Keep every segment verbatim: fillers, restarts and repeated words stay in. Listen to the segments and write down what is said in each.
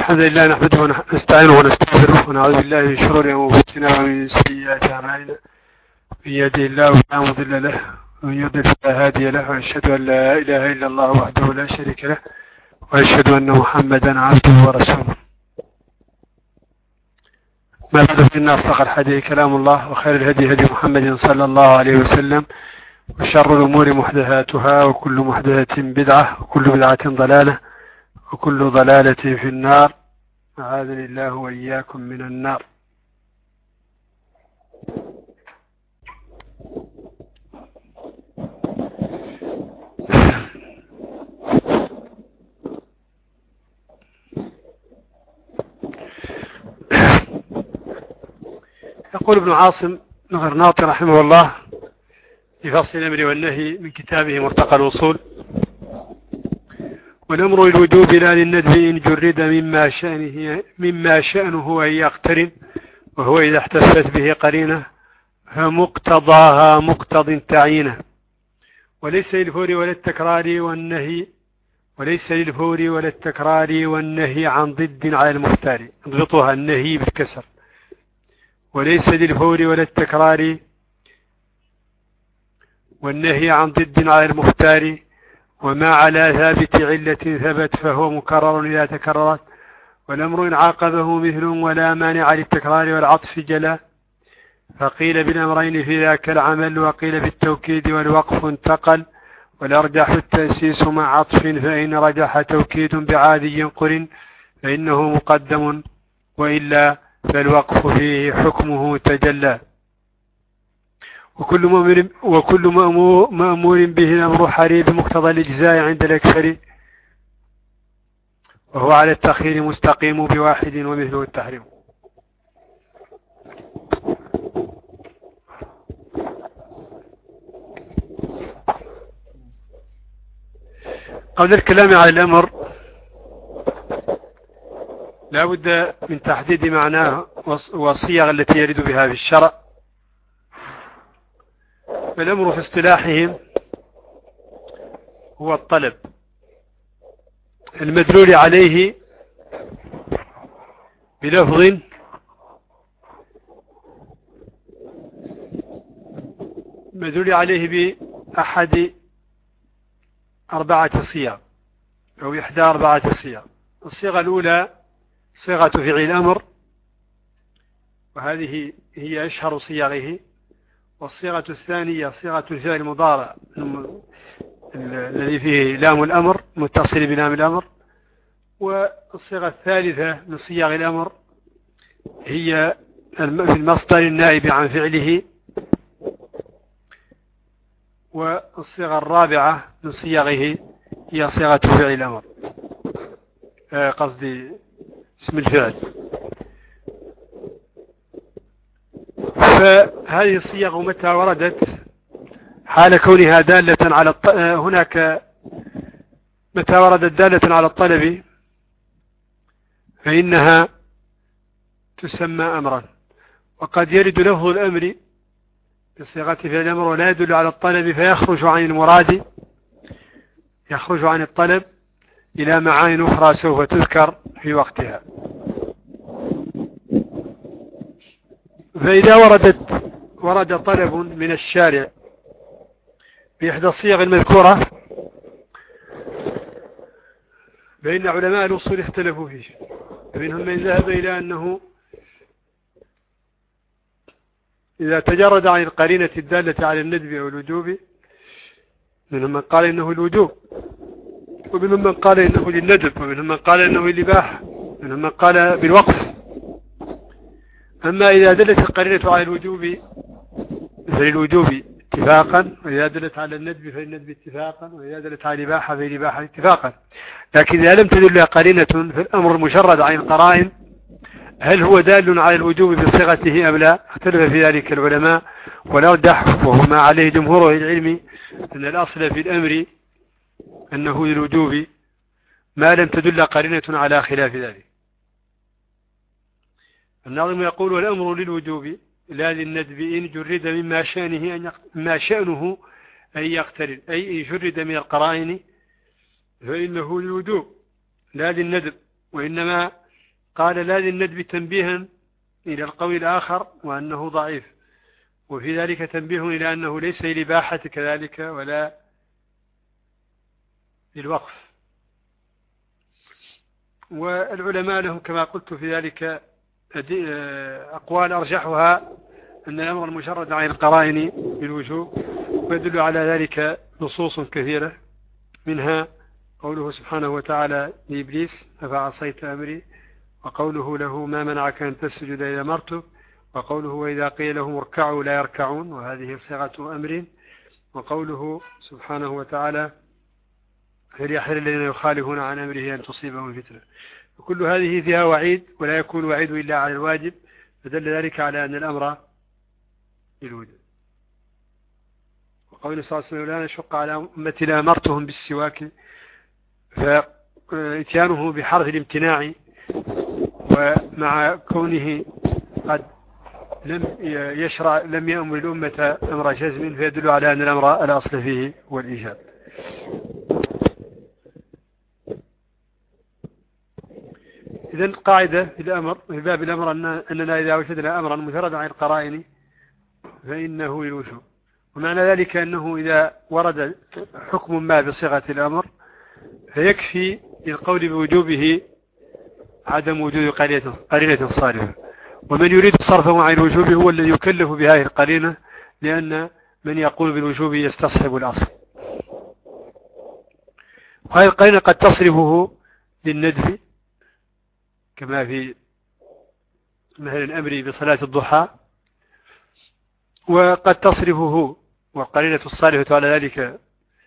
الحمد لله نحمده ونستعينه ونستغفره ونعوذ بالله من شرور أنفسنا ومن سيئات أعمالنا. من يهده الله فلا مضل له ومن يضلل فلا هادي له، وأشهد أن لا إله إلا الله وحده لا شريك له، وأشهد أن محمدا عبده ورسوله. ما بعد، فإن أصدق الحديث كلام الله، وخير الهدي هدي محمد صلى الله عليه وسلم، وشر الأمور محدثاتها، وكل محدثة بدعة، وكل بدعة ضلالة، وكل ضلالة في النار. أعاذني الله وإياكم من النار. يقول ابن عاصم الغرناطي رحمه الله في فصل الأمر والنهي من كتابه مرتقى الوصول: والأمر للوجوب لا للندب إن جرد مما شأنه مما شأنه أن يقترن، وهو إذا احتفت به قرينة فمقتضاها مقتض تعيينه، وليس للفور ولا التكرار والنهي وليس للفور ولا التكرار والنهي عن ضد على المختار. اضبطوها: النهي بالكسر. وليس للفور ولا التكرار والنهي عن ضد على المختار، وما على ثابت علة ثبت فهو مكرر إذا تكررت، والأمر إن عاقبه مثل ولا مانع للتكرار والعطف جلا، فقيل بالأمرين في ذاك العمل، وقيل بالتوكيد والوقف انتقل، والأرجح التأسيس مع عطف، فإن رجح توكيد بعادي قرن فإنه مقدم، وإلا فالوقف فيه حكمه تجلى. وكل مأمور, وكل مأمور, مأمور به الأمر حري بمقتضى الإجزاء عند الأكثر، وهو على التخيير مستقيم بواحد ومثله التحريم. قبل الكلام على الأمر لا بد من تحديد معناه والصيغ التي يرد بها في الشرع. فالأمر في اصطلاحهم هو الطلب المدلول عليه بلفظ مدلول عليه بأحد أربعة صيغ أو إحدى أربعة صيغ. الصيغة الأولى صيغة فعل الأمر، وهذه هي أشهر صيغه. والصيغة الثانية صيغة الفعل المضارع الذي فيه لام الأمر متصل بلام الأمر. والصيغة الثالثة من صيغ الأمر هي في المصدر النائب عن فعله. والصيغة الرابعة من صيغه هي صيغة فعل الأمر، قصدي اسم الفعل. فهذه الصيغ متى وردت حال كونها دالة على الط... هناك متى وردت دالة على الطلب فإنها تسمى أمرا. وقد يرد لفظ الأمر بصيغة فعل الأمر ولا يدل على الطلب فيخرج عن المراد، يخرج عن الطلب إلى معاني أخرى سوف تذكر في وقتها. فإذا وردت ورد طلب من الشارع بإحدى الصيغ المذكورة فإن علماء الأصول اختلفوا فيه، فمنهم من ذهب إلى أنه إذا تجرد عن القرينة الدالة على الندب أو الوجوب، منهم من قال إنه الوجوب، ومنهم من قال إنه للندب، ومنهم من قال إنه للإباحة، ومنهم من قال بالوقف. أما إذا دلت القرينة على الوجوب فللوجوب اتفاقا، وإذا دلت على الندب فللندب اتفاقا، وإذا دلت على الإباحة فللإباحة اتفاقا. لكن إذا لم تدل قرينة في الأمر المشرد عن القرائن هل هو دال على الوجوب بصيغته أم لا؟ اختلف في ذلك العلماء، والأرجح وهو ما عليه جمهور العلم أن الأصل في الأمر أنه للوجوب ما لم تدل قرينة على خلاف ذلك. الناظم يقول: والأمر للوجوب لا للندب إن جرد مما شأنه أن يقت... ما شأنه أن يقترن، أي إن جرد من القرائن فإنه للوجوب لا للندب، وإنما قال لا للندب تنبيها إلى القول الآخر وأنه ضعيف، وفي ذلك تنبيه إلى أنه ليس للإباحة كذلك ولا للوقف. والعلماء لهم كما قلت في ذلك أقوال أرجحها أن الأمر المشرد عن القرائن بالوجوب، ويدل على ذلك نصوص كثيرة، منها قوله سبحانه وتعالى لإبليس أفعصيت أمري، وقوله له ما منعك أن تسجد إذا أمرتك، وقوله وإذا قيل لهم اركعوا لا يركعون، وهذه صيغة أمر، وقوله سبحانه وتعالى فليحذر الذين يخالفون عن أمره أن تصيبهم فتنة. وكل هذه فيها وعيد، ولا يكون وعيد إلا على الواجب، فدل ذلك على أن الأمر للوجوب. وقول صلى الله عليه وسلم لا نشق على أمتي لأمرتهم بالسواك، فإتيانه بحرف الامتناع ومع كونه قد لم يشرع لم يأمر الأمة أمر جزم، فيدل على أن الأمر الأصل فيه هو الإيجاب. إذن قاعدة في الأمر في باب الأمر أننا إذا وجدنا أمرا مجردا عن القرائن فإنه للوجوب، ومعنى ذلك أنه إذا ورد حكم ما بصيغة الأمر فيكفي للقول بوجوبه عدم وجود قرينة صارفة، ومن يريد صرفه عن الوجوب هو الذي يكلف بهذه القرينة، لأن من يقول بالوجوب يستصحب الأصل. وهذه القرينة قد تصرفه للندب كما في مثل الأمر بصلاة الضحى، وقد تصرفه والقرينة الصالحة على ذلك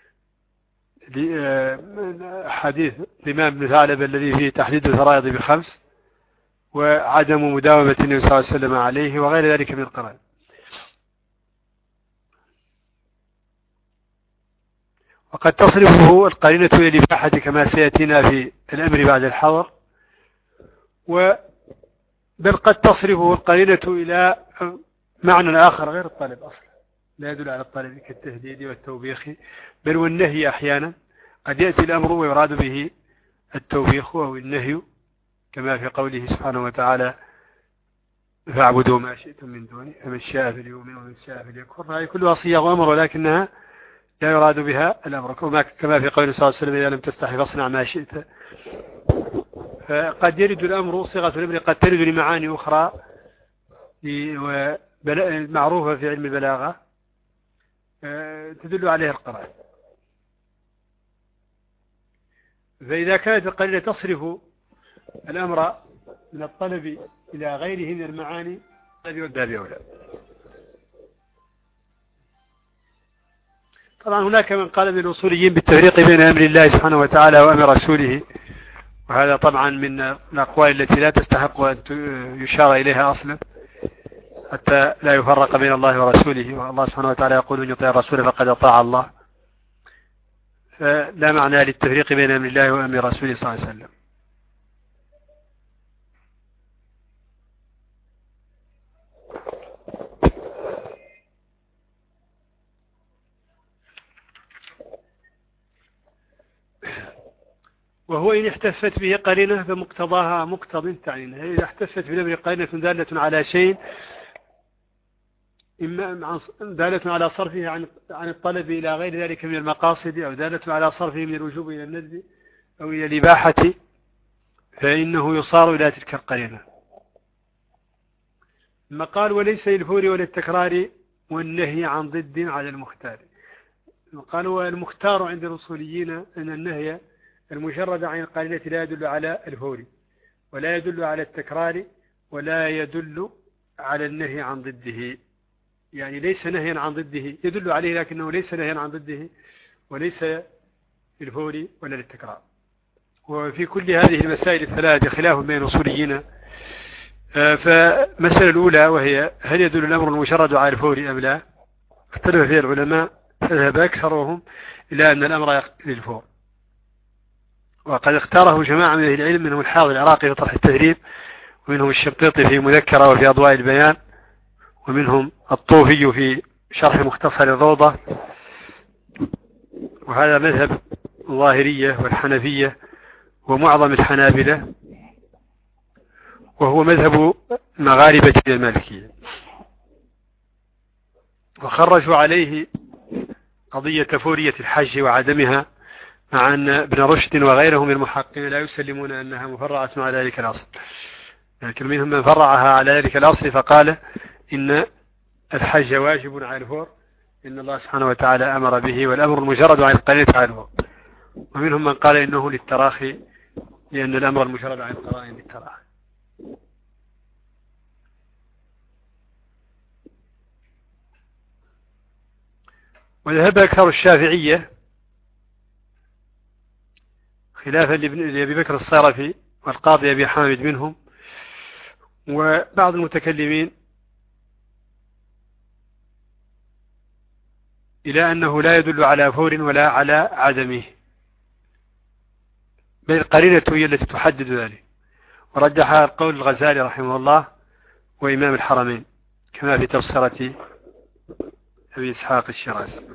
حديث الإمام ابن ثعلب الذي فيه تحديد الفرائض بخمس وعدم مداومة النبي صلى الله عليه وسلم عليه وغير ذلك من القرائن. وقد تصرفه القرينة إلى الإباحة كما سيأتينا في الأمر بعد الحظر، بل قد تصرفه القرينة إلى معنى آخر غير الطلب أصلا، لا يدل على الطلب كالتهديد والتوبيخ، بل والنهي أحيانا قد يأتي الأمر ويراد به التوبيخ أو النهي، كما في قوله سبحانه وتعالى فاعبدوا ما شئتم من دوني فمن شاء فليؤمن ومن شاء فليكفر. فهي كلها صيغ أمر ولكنها لا يراد بها الأمر، كما في قوله صلى الله عليه وسلم إذا لم تستحي فاصنع ما شئت. فقد يرد الأمر صيغة الأمر قد ترد لمعاني أخرى معروفة في علم البلاغة تدل عليها القرائن. فإذا كانت القرينة تصرف الأمر من الطلب إلى غيره من المعاني والباب أولى. طبعا هناك من قال من الأصوليين بالتفريق بين أمر الله سبحانه وتعالى وأمر رسوله، وهذا طبعا من الأقوال التي لا تستحق أن يشار إليها أصلا حتى لا يفرق بين الله ورسوله، والله سبحانه وتعالى يقول من يطيع الرسول فقد أطاع الله، فلا معنى للتفريق بين أمر الله وأمر رسوله صلى الله عليه وسلم. وهو إن احتفت به قرينة فمقتضاها مقتض تعيينها. إذا احتفت بالأمر قرينة دالة على شيء، إما دالة على صرفه عن عن الطلب إلى غير ذلك من المقاصد، أو دالة على صرفه من الوجوب إلى الندب أو إلى الإباحة، فإنه يصار إلى تلك القرينة. ثم قال وليس للفور ولا التكرار والنهي عن ضد على المختار. قالوا المختار عند الأصوليين أن النهي المجرد عن القرينة لا يدل على الفور ولا يدل على التكرار ولا يدل على النهي عن ضده، يعني ليس نهيا عن ضده، يدل عليه لكنه ليس نهيا عن ضده وليس للفور ولا للتكرار. وفي كل هذه المسائل الثلاث خلاف بين الأصوليين. فمسألة الأولى وهي هل يدل الأمر المجرد على الفور أم لا، اختلف فيها العلماء، فذهب أكثرهم إلى أن الأمر للفور، وقد اختاره جماعة من أهل العلم، منهم الحافظ العراقي في طرح التهذيب، ومنهم الشنقيطي في مذكرة وفي أضواء البيان، ومنهم الطوفي في شرح مختصر الروضة، وهذا مذهب الظاهرية والحنفية ومعظم الحنابلة. وهو مذهب مغاربة المالكية. وخرجوا عليه قضية فورية الحج وعدمها، مع أن ابن رشد وغيرهم من المحققين لا يسلمون أنها مفرعة على ذلك الأصل، لكن منهم من فرعها على ذلك الأصل فقال إن الحج واجب على الفور، إن الله سبحانه وتعالى أمر به، والأمر المجرد عن القرينة على الفور. ومنهم من قال إنه للتراخي، لأن الأمر المجرد عن القرائن للتراخي. وذهب أكثر الشافعية خلافا لأبي بكر الصيرفي والقاضي أبي حامد منهم وبعض المتكلمين إلى أنه لا يدل على فور ولا على عدمه، بل القرينة هي التي تحدد ذلك. ورجح قول الغزالي رحمه الله وإمام الحرمين كما في تفسيرة أبي إسحاق الشيرازي.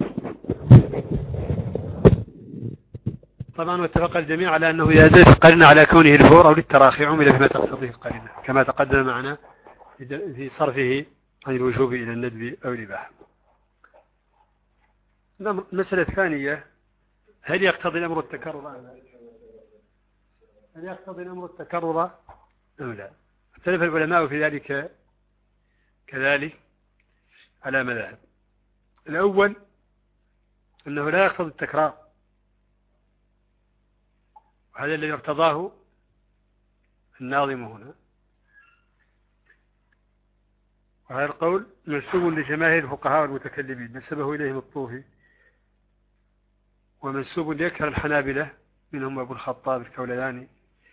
طبعا واتفق الجميع على أنه إذا دلت القرينة على كونه الفور أو للتراخي عمل بما تقتضيه القرينة، كما تقدم معنا في صرفه عن الوجوب إلى الندب أو الإباحة. المسألة الثانية: هل يقتضي الأمر التكرر أم لا؟ هل يقتضي الأمر التكرر أم لا؟ اختلف العلماء في ذلك كذلك على مذاهب. الأول أنه لا يقتضي التكرار، وهذا الذي ارتضاه الناظم هنا، وهذا القول منسوب لجماهير الفقهاء والمتكلمين، نسبه إليهم الطوفي، ومنسوب لأكثر الحنابلة منهم أبو الخطاب الكولاني،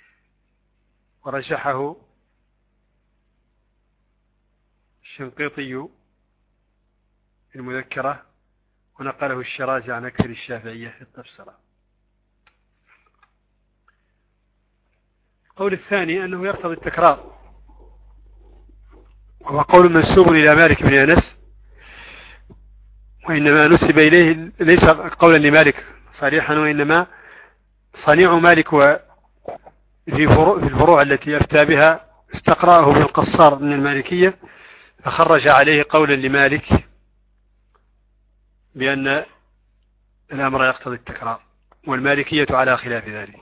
ورجحه الشنقيطي في المذكرة، ونقله الشيرازي عن أكثر الشافعية في التفسير. القول الثاني أنه يقتضي التكرار، وهو قول منسوب إلى مالك بن أنس، وإنما نسب إليه ليس قولا لمالك صريحا، وإنما صنيع مالك وفي فروع في الفروع التي أفتى بها استقرأه بالقصار من المالكية، فخرج عليه قولا لمالك بأن الأمر يقتضي التكرار، والمالكية على خلاف ذلك.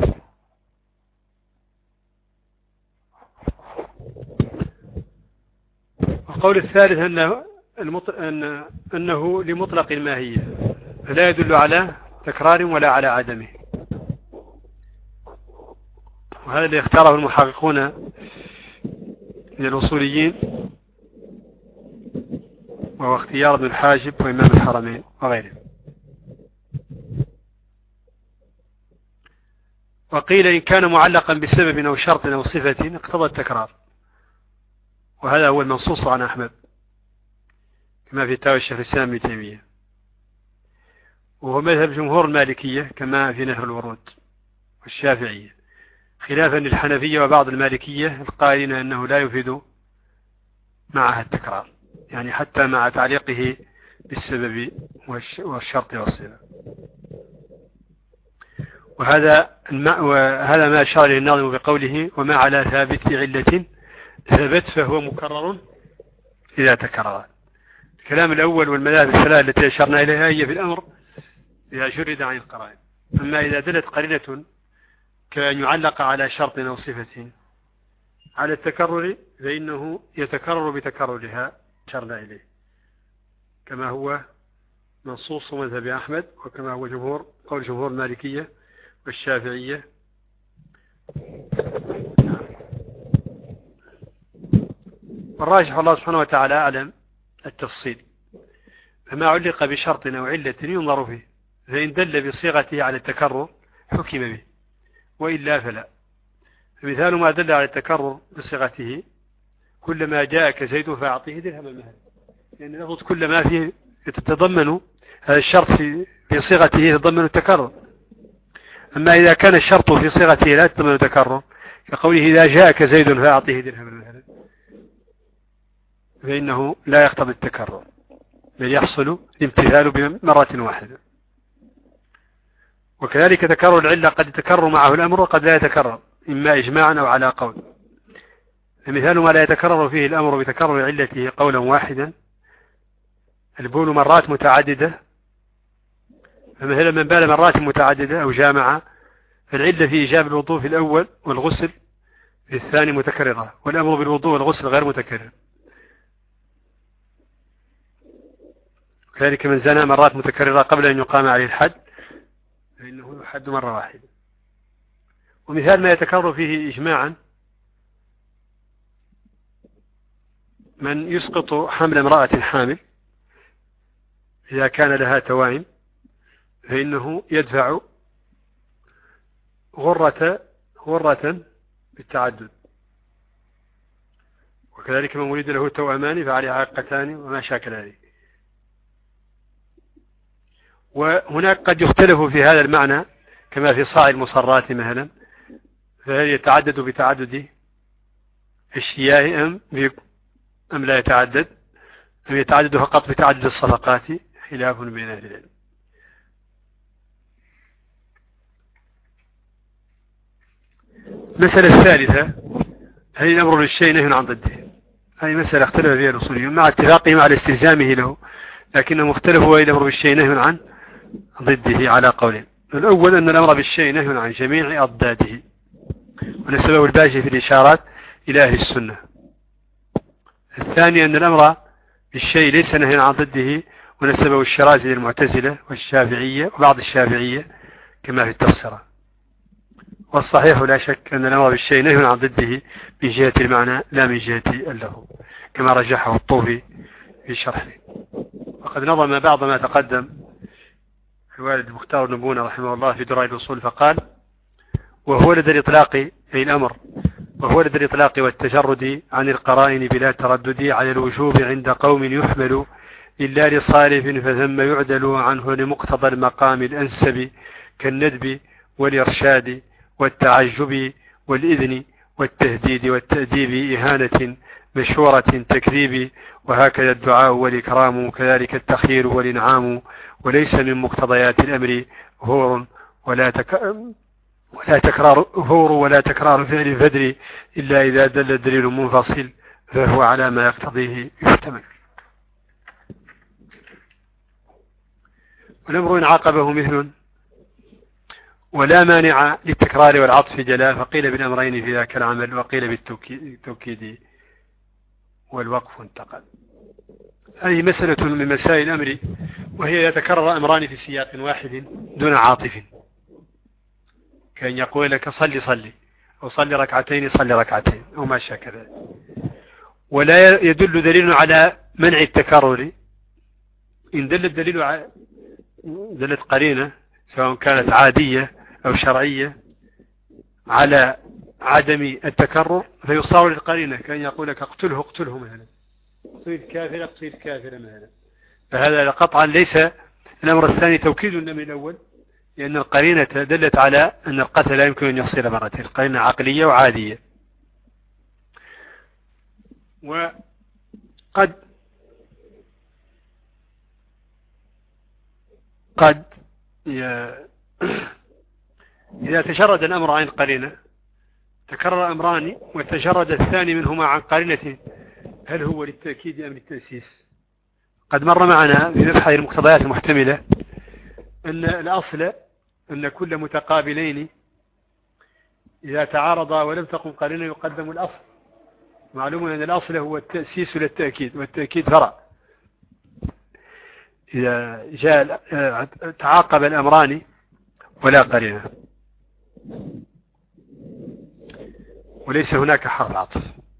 القول الثالث أنه, المط... أن... أنه لمطلق الماهية، فلا يدل على تكرار ولا على عدمه، وهذا اللي اختاره المحققون من الأصوليين، وهو اختيار ابن الحاجب وإمام الحرمين وغيره. وقيل إن كان معلقا بسبب أو شرط أو صفة اقتضى التكرار، وهذا هو المنصوص عن أحمد كما في فتاوى الشيخ الإسلام ابن تيمية، وهو مذهب جمهور المالكية كما في نهر الورود والشافعية، خلافا للحنفية وبعض المالكية القائلين أنه لا يفيد معها التكرار، يعني حتى مع تعليقه بالسبب والشرط والصفة. وهذا وهذا ما أشار إليه الناظم بقوله: وما على ثابت علة ثبت فهو مكرر إذا تكرر. الكلام الأول والمذاهب الثلاث التي أشرنا إليها هي في الأمر إذا جرد عن القرائن. أما إذا دلت قرينة كأن يعلق على شرط أو صفة على التكرر فإنه يتكرر بتكررها أشرنا إليه، كما هو منصوص مذهب أحمد، وكما هو جمهور قول جمهور المالكية والشافعية. والراجح الله سبحانه وتعالى أعلم التفصيل، فما علق بشرط أو علة ينظر فيه، فإن دل بصيغته على التكرر حكم به، وإلا فلا. فمثال ما دل على التكرر بصيغته: كلما جاءك زيد فأعطيه درهم المهر، يعني لفظ كلما فيه يتضمن هذا الشرط في في صيغته يتضمن التكرر. أما إذا كان الشرط في صيغته لا يتضمن التكرر، كقوله: إذا جاءك زيد فأعطيه درهم المهر، فإنه لا يقتضي التكرر، بل يحصل الامتثال بمرة واحدة. وكذلك تكرر العلة قد يتكرر معه الأمر وقد لا يتكرر، إما إجماعا أو على قول. مثال ما لا يتكرر فيه الأمر بتكرر علته قولا واحدا البول مرات متعددة، فمثلا من بال مرات متعددة أو جامع فالعلة في إيجاب الوضوء في الأول والغسل في الثاني متكررة، والأمر بالوضوء والغسل غير متكرر. كذلك من زنى مرات متكررة قبل أن يقام عليه الحد فإنه يحد مرة واحدة. ومثال ما يتكرر فيه إجماعا من يسقط حمل امرأة حامل إذا كان لها توائم فإنه يدفع غرة غرة بالتعدد. وكذلك من ولد له توأمان فعليه عاقتان وما شاكل ذلك. وهناك قد يختلف في هذا المعنى كما في صاع المصرات مثلا، فهل يتعدد بتعدد الشياه أم, أم لا يتعدد، أم يتعدد فقط بتعدد الصفقات، خلاف بين أهل العلم. المسألة الثالثة هل الأمر للشيء نهي عن ضده؟ هذه مسألة اختلف فيها الأصوليون مع اتفاقهم على استلزامه له، لكنهم اختلفوا هل الأمر بالشيء نهي عن ضده على قولين. الأول أن الأمر بالشيء نهي عن جميع أضداده، ونسبه الباجي في الإشارات إلى أهل السنة. الثاني أن الأمر بالشيء ليس نهي عن ضده، ونسبه الشرازي للمعتزلة والشافعية وبعض الشافعية كما في التفسير. والصحيح لا شك أن الأمر بالشيء نهي عن ضده من جهة المعنى لا من جهة اللفظ كما رجحه الطوفي في شرحه. وقد نظم بعض ما تقدم الوالد مختار نبونا رحمه الله في دراء الأصول فقال: وهو لدى الإطلاق أي الأمر وهو لدى الإطلاق والتجرد عن القرائن بلا تردد على الوجوب عند قوم يحمل إلا لصارف فثم يعدل عنه لمقتضى المقام الأنسب كالندب والإرشاد والتعجب والإذن والتهديد والتأديب إهانة مشورة تكذيب، وهكذا الدعاء والإكرام كذلك التخيير والإنعام، وليس من مقتضيات الأمر هور ولا تك... ولا تكرار هور ولا تكرار فعل الفدر إلا إذا دل الدليل منفصل فهو على ما يقتضيه يحتمل. والأمر إن عاقبه مثل ولا مانع للتكرار والعطف جلاء، فقيل بالأمرين في ذاك العمل وقيل بالتوكيد والوقف انتقل. هذه مسألة من مسائل الأمر، وهي يتكرر أمران في سياق واحد دون عاطف، كأن يقول لك صلي صلي أو صلي ركعتين صلي ركعتين أو ما شاكل، ولا يدل دليل على منع التكرر. إن دل الدليل على دلت قرينة سواء كانت عادية أو شرعية على عدم التكرر فيصار للقرينة، كأن يقول لك اقتله اقتله مثلا، اقتل الكافر اقتل الكافر مثلا. فهذا قطعا ليس الأمر الثاني توكيد من الأول، لأن القرينة دلت على أن القتل لا يمكن أن يصير مرتين، القرينة عقلية وعادية. وقد قد إذا تجرد الأمر عن قرينة تكرر أمران وتجرد الثاني منهما عن قرينة، هل هو للتأكيد أم للتأسيس؟ قد مر معنا في مبحث المقتضيات المحتملة أن الأصل أن كل متقابلين إذا تعارضا ولم تقم قرينة يقدم الأصل. معلوم أن الأصل هو التأسيس للتأكيد، والتأكيد فرع. إذا جاء تعاقب الأمران ولا قرينة وليس هناك حرف عطف،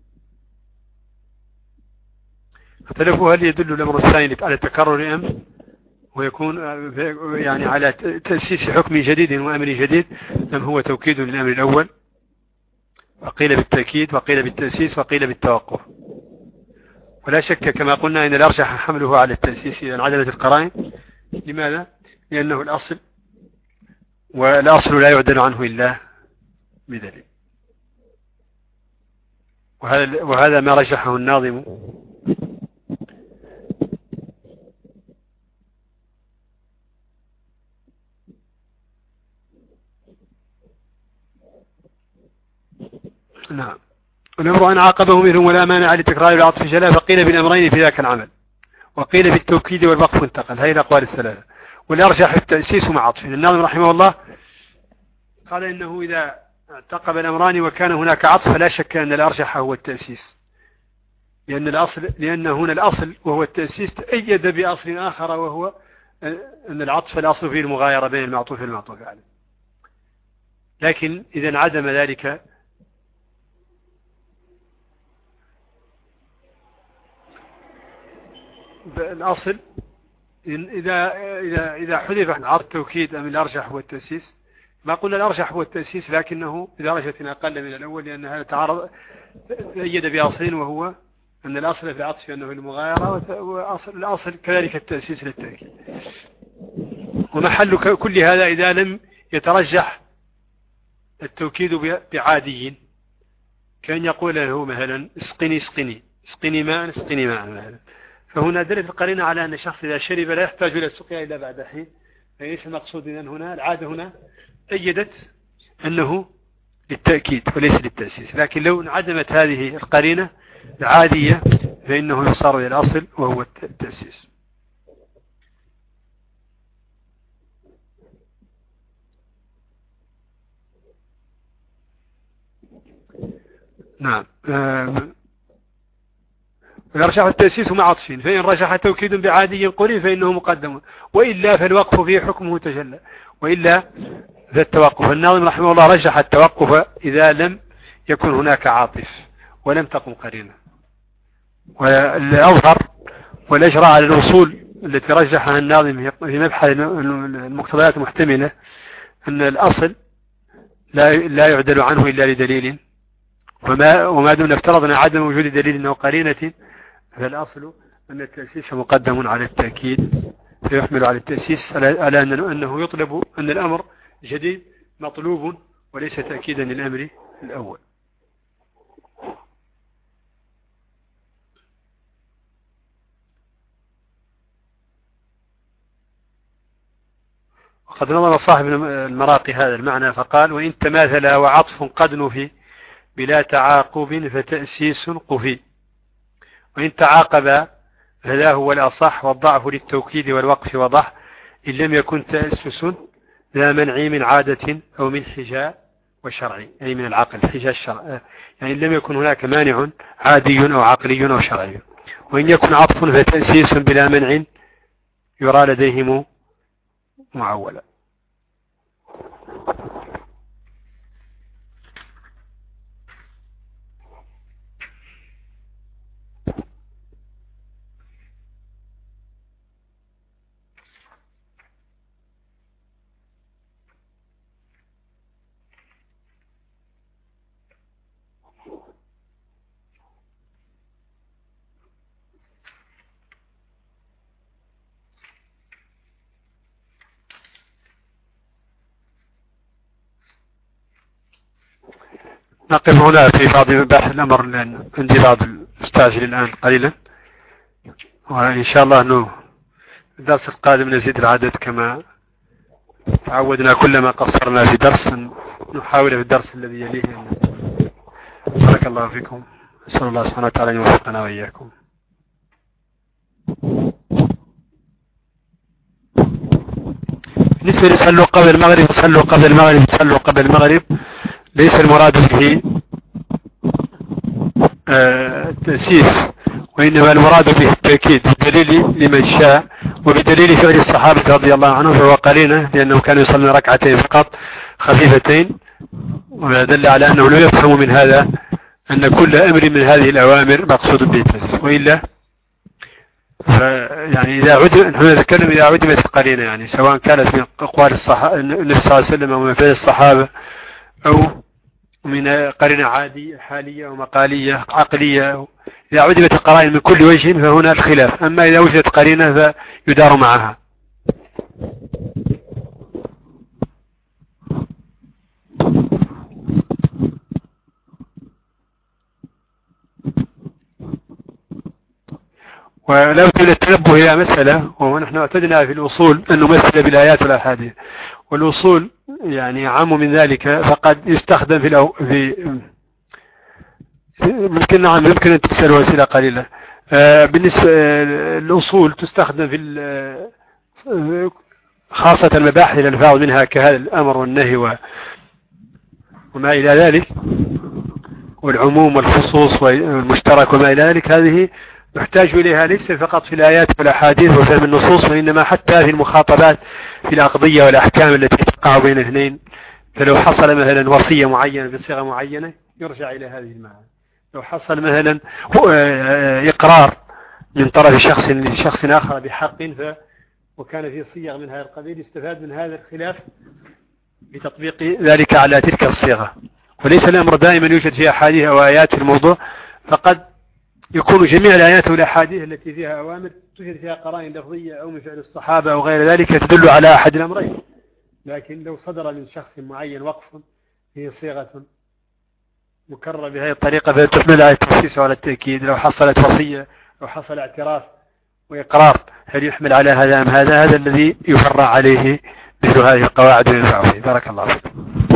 اختلفوا هل يدل الأمر الثاني على التكرر أم ويكون يعني على تأسيس حكم جديد وأمر جديد أم هو توكيد للأمر الأول. وقيل بالتأكيد وقيل بالتأسيس وقيل بالتوقف. ولا شك كما قلنا أن الأرجح حمله على التأسيس إذا انعدلت القرائن. لماذا؟ لأنه الأصل، والأصل لا يعدل عنه إلا بدليل. وهذا, وهذا ما رجحه الناظم نعم. والأمر أن عاقبه منهم ولا مانع لتكرار العطف جلا، فقيل بالأمرين في ذاك العمل، وقيل بالتوكيد والوقف انتقل. هذه الأقوال الثلاثة. والأرجح التأسيس مع عطف. الناظم رحمه الله قال إنه إذا اعتقب الأمران وكان هناك عطف فلا شك أن الأرجح هو التأسيس، لأن الأصل لأن هنا الأصل وهو التأسيس تأيد بأصل آخر وهو أن العطف الأصل فيه المغايرة بين المعطوف والمعطوف عليه. لكن إذا انعدم ذلك الأصل إذا إذا إذا حذف عن عطف التوكيد أم الأرجح هو التأسيس، ما قلنا الأرجح هو التأسيس لكنه بدرجة أقل من الأول، لأن هذا تعارض تأيد بأصل وهو أن الأصل في العطف أنه المغايرة، وأصل الأصل كذلك التأسيس للتأكيد. ومحل كل هذا إذا لم يترجح التوكيد بعادي، كان يقول له مثلا اسقني اسقني اسقني ماء اسقني ماء مثلا، فهنا دلت القرينة على أن الشخص إذا شرب لا يحتاج إلى السقيا إلا بعد حين. فليس المقصود إذن هنا العادة هنا أيدت أنه للتأكيد وليس للتأسيس، لكن لو انعدمت هذه القرينة العادية فإنه يصار إلى الأصل وهو التأسيس. نعم. رجح التأسيس مع عطف، فإن رجح توكيد بعادي قرين فإنه مقدم، وإلا فالوقف فيه حكمه تجلى، وإلا فالتوقف. الناظم رحمه الله رجح التوقف إذا لم يكن هناك عاطف ولم تقم قرينة. والأظهر والأجرى على الأصول التي رجحها الناظم في مبحث المقتضيات المحتملة أن الأصل لا لا يعدل عنه إلا لدليل، وما وما دون افترضنا عدم وجود دليل أو قرينة فالأصل أن التأسيس مقدم على التأكيد، فيحمل على التأسيس على أنه يطلب أن الأمر جديد مطلوب وليس تأكيدا للأمر الأول. وقد نظر صاحب المراقي هذا المعنى فقال: وإن تماثل وعطف قد نفي بلا تعاقب فتأسيس قفي، وإن تعاقب فذا هو الأصح، والضعف للتوكيد والوقف وضح، إن لم يكن تأسس ذا منع من عادة أو من حجاء وشرعي، أي من العقل حجاء الشرع، يعني إن لم يكن هناك مانع عادي أو عقلي أو شرعي. وإن يكن عطف فتأسيس بلا منع يرى لديهم معولا. نقف هنا في بعض مباحث الأمر لأن عندي بعض المستعجل الآن قليلا، وإن شاء الله أنه الدرس القادم نزيد العدد كما تعودنا، كلما قصرنا في درس نحاول في الدرس الذي يليه. بارك الله فيكم، أسأل الله سبحانه وتعالى أن يوفقنا وإياكم. بالنسبة لصلوا قبل المغرب صلوا قبل المغرب صلوا قبل المغرب ليس المراد به التأسيس، وإنما المراد به التأكيد بدليل لمن شاء، وبدليل فعل الصحابة رضي الله عنهم فهو قرينة، لأنهم كانوا يصلون ركعتين فقط خفيفتين، ودل على أنه لا يفهم من هذا أن كل أمر من هذه الأوامر مقصود به التأسيس، وإلا يعني إذا عدم، نحن نتكلم إذا عدمت القرينة، يعني سواء كانت من أقوال الصحابة النبي صلى الله عليه وسلم أو من فعل الصحابة أو من قرينة عادية حالية أو مقالية عقلية، إذا عدمت القرائن من كل وجه فهنا الخلاف. أما إذا وجدت قرينة فيدار معها. ولو من التنبه إلى مسألة، ونحن اعتدنا في الأصول أن نمثل بالآيات والأحاديث، والأصول يعني عام من ذلك، فقد يستخدم في, الأو... في ممكن نعم يمكن أن تسأل أسئلة قليلة. بالنسبة للأصول تستخدم في خاصة المباحث الألفاظ منها كهذا الأمر والنهي وما إلى ذلك، والعموم والخصوص والمشترك وما إلى ذلك، هذه يحتاج إليها ليس فقط في الآيات والأحاديث وفهم النصوص، وإنما حتى في المخاطبات في الأقضية والأحكام التي تقع بين اثنين. فلو حصل مثلا وصية معينة بصيغة معينة يرجع إلى هذه المعاني. لو حصل مثلا إقرار من طرف شخص لشخص آخر بحق ف وكان في صيغ من هذا القبيل يستفاد من هذا الخلاف بتطبيق ذلك على تلك الصيغة. وليس الأمر دائما يوجد فيها أحاديث أو آيات في الموضوع، فقد يكون جميع الآيات والأحاديث التي فيها أوامر توجد فيها قرائن لفظية أو من فعل الصحابة أو غير ذلك تدل على أحد الأمرين. لكن لو صدر من شخص معين وقف هي صيغة مكررة بهذه الطريقة فتحمل على التخصيص وعلى التأكيد. لو حصلت وصية أو حصل اعتراف وإقرار هل يحمل على هذا أم هذا؟ هذا الذي يفرع عليه مثل هذه القواعد وينفع فيه. بارك الله فيك.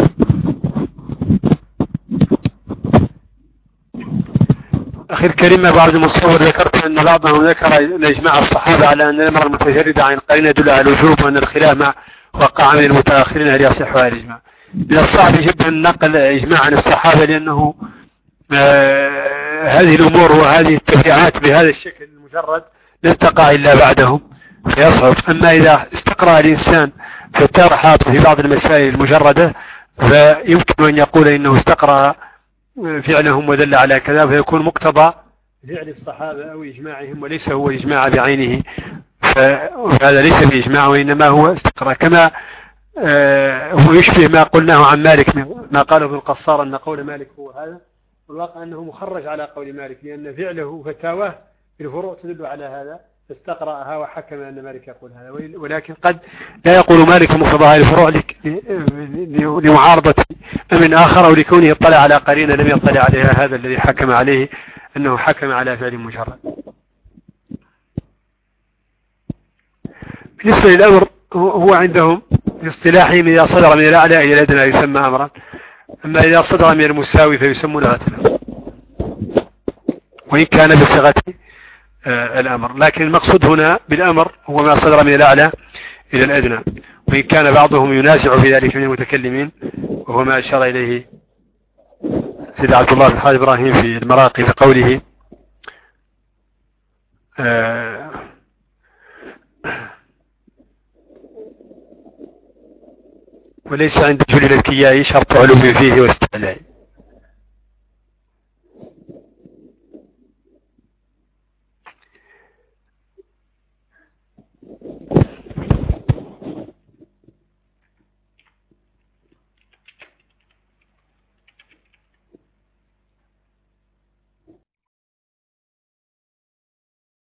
أخي الكريم، بعض المصور ذكرت أن بعضهم ذكر أن إجماع الصحابة على أن الأمر المتجرد عن القرينة يدل على الوجوب، وأن الخلاف مع وقع من المتأخرين هل يصح هذا الإجماع. من الصعب جدا نقل إجماع عن الصحابة، لأنه آه هذه الأمور وهذه التبعات بهذا الشكل المجرد لن تقع إلا بعدهم فيصعب. أما إذا استقرأ الإنسان في الترحات في بعض المسائل المجردة فيمكن أن يقول إنه استقرأ فعلهم ودل على كذا، فيكون مقتضى فعل الصحابة أو إجماعهم وليس هو إجماع بعينه، فهذا ليس بإجماع وإنما هو استقرأ. كما هو يشبه ما قلناه عن مالك، ما قاله ابن القصار أن قول مالك هو هذا، والواقع أنه مخرج على قول مالك، لأن فعله فتاواه في الفروع تدل على هذا، فاستقرأها وحكم أن مالك يقول هذا. ولكن قد لا يقول مالك مقتضى الفروع لمعارضة من آخر أو لكونه اطلع على قرينة لم يطلع عليها هذا الذي حكم عليه أنه حكم على فعل مجرد. بالنسبة للأمر هو عندهم في اصطلاحهم إذا صدر من الأعلى إلى الأدنى يسمى أمرا، أما إذا صدر من المساوي فيسمونه عتلا، وإن كان بصيغة الأمر. لكن المقصود هنا بالأمر هو ما صدر من الأعلى إلى الأدنى، وإن كان بعضهم ينازع في ذلك من المتكلمين، وهو ما أشار إليه سيد عبد الله بن حاج إبراهيم في المراقي بقوله آه وليس عند جليل الكياء شرط علو فيه واستعلاء.